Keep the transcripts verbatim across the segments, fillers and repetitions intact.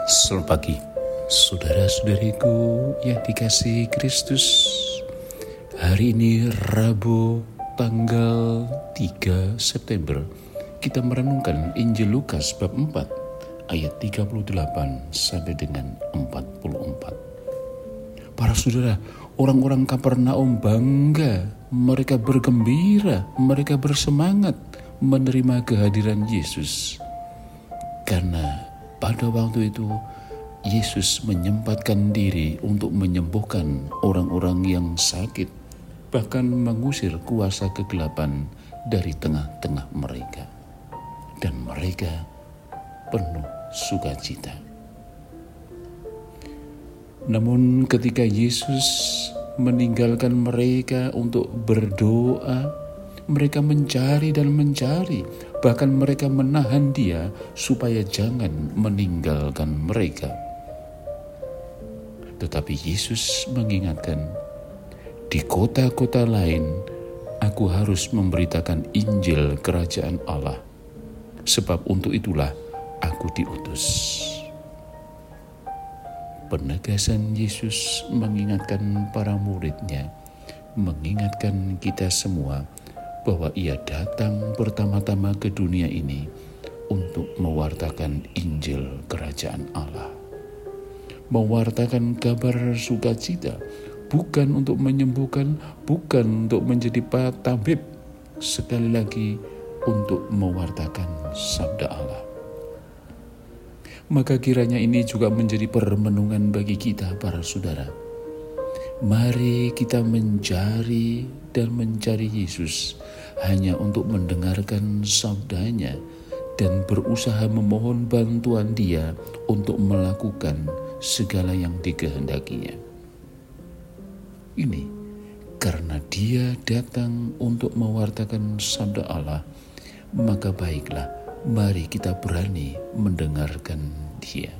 Selamat pagi, saudara-saudariku yang dikasihi Kristus. Hari ini Rabu tanggal tiga September, kita merenungkan Injil Lukas bab empat ayat tiga puluh delapan sampai dengan empat puluh empat. Para saudara, orang-orang Kapernaum bangga, mereka bergembira, mereka bersemangat menerima kehadiran Yesus. Karena pada waktu itu Yesus menyempatkan diri untuk menyembuhkan orang-orang yang sakit, bahkan mengusir kuasa kegelapan dari tengah-tengah mereka. Dan mereka penuh sukacita. Namun ketika Yesus meninggalkan mereka untuk berdoa, mereka mencari dan mencari, bahkan mereka menahan dia supaya jangan meninggalkan mereka. Tetapi Yesus mengingatkan, di kota-kota lain aku harus memberitakan Injil Kerajaan Allah, sebab untuk itulah aku diutus. Penegasan Yesus mengingatkan para muridnya, mengingatkan kita semua, bahwa ia datang pertama-tama ke dunia ini untuk mewartakan Injil Kerajaan Allah. Mewartakan kabar sukacita, bukan untuk menyembuhkan, bukan untuk menjadi tabib, sekali lagi untuk mewartakan sabda Allah. Maka kiranya ini juga menjadi permenungan bagi kita para saudara. Mari kita mencari dan mencari Yesus hanya untuk mendengarkan sabdanya dan berusaha memohon bantuan dia untuk melakukan segala yang dikehendakinya. Ini karena dia datang untuk mewartakan sabda Allah, maka baiklah, mari kita berani mendengarkan dia.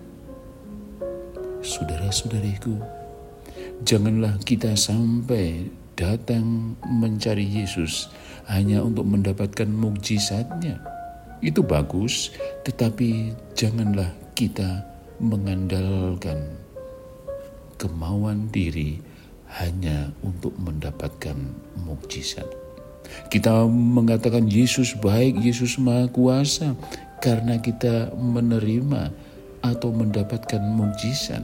Saudara-saudariku, janganlah kita sampai datang mencari Yesus hanya untuk mendapatkan mukjizatnya. Itu bagus, tetapi janganlah kita mengandalkan kemauan diri hanya untuk mendapatkan mukjizat. Kita mengatakan Yesus baik, Yesus Maha Kuasa karena kita menerima atau mendapatkan mukjizat.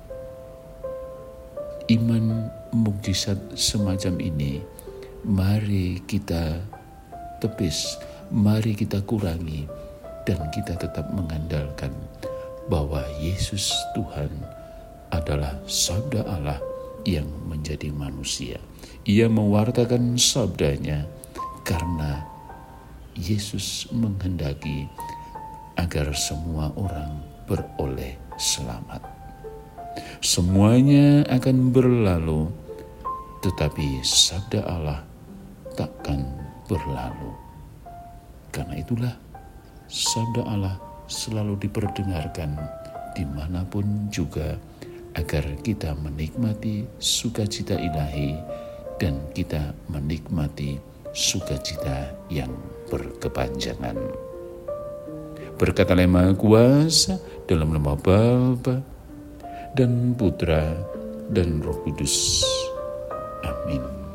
Iman mukjizat semacam ini, mari kita tepis, mari kita kurangi, dan kita tetap mengandalkan bahwa Yesus Tuhan adalah sabda Allah yang menjadi manusia. Ia mewartakan sabdanya karena Yesus menghendaki agar semua orang beroleh selamat. Semuanya akan berlalu, tetapi sabda Allah takkan berlalu. Karena itulah sabda Allah selalu diperdengarkan dimanapun juga, agar kita menikmati sukacita ilahi dan kita menikmati sukacita yang berkepanjangan. Berkat Allah Maha Kuasa, dalam nama Bapa dan Putra dan Roh Kudus. Amin.